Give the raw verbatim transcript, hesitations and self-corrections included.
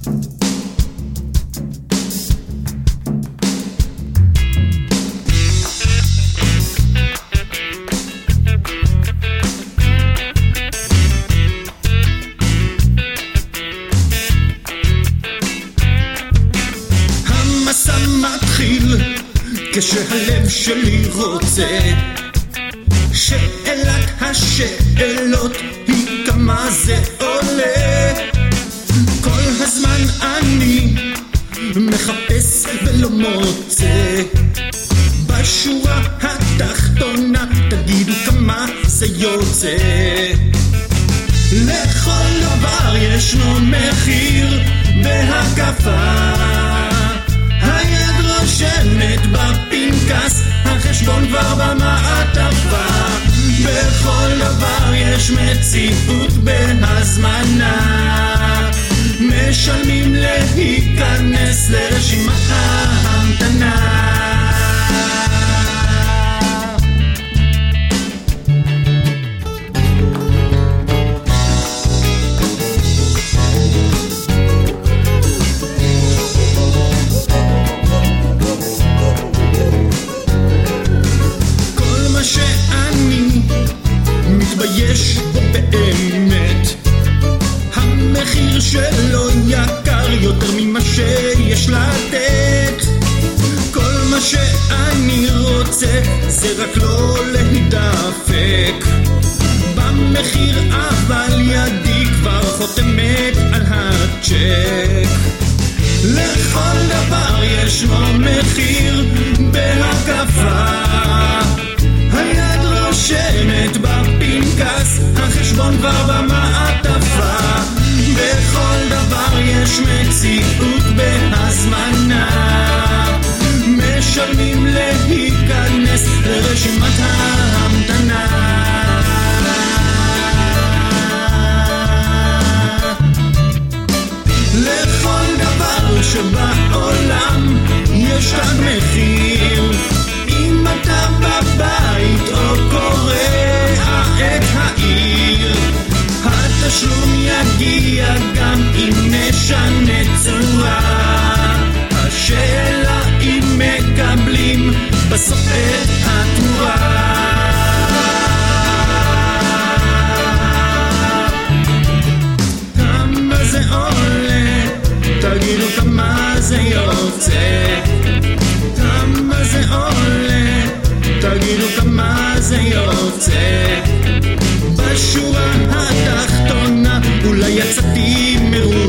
כשהלב שלי רוצה שאלת השאלות היא כמה זה עולה. כל הזמן אני מחפש ולא מוצא, בשורה התחתונה תגידו כמה זה יוצא. לכל דבר ישנו מחיר בהקפה, היד רושמת בפנקס, החשבון כבר במעטפה. בכל דבר יש מציאות בהזמנה, משלמים להיכנס לרשימת ההמתנה. מתבייש בו באמת, המחיר שלו יקר יותר ממה שיש לתת. כל מה שאני רוצה זה רק לא להידפק במחיר, אבל ידי כבר חותמת על הצ'ק. לכל דבר ישנו מחיר בהקפה, היד רושמת בפנקס, החשבון כבר במעטפה. בכל דבר יש מציאות בהזמנה, משלמים להיכנס לרשימת ההמתנה. לכל דבר שבעולם יש כאן מחיר, אם אתה בבית או קורע את העיר, התשלום יגיע גם אם נשנה צורה. השאלה אם מקבלים בסוף את התמורה. כמה זה עולה? תגידו כמה זה יוצא. כמה זה עולה? תגידו כמה זה יוצא. בשורה התחתונה אולי יצאתי מרוצה.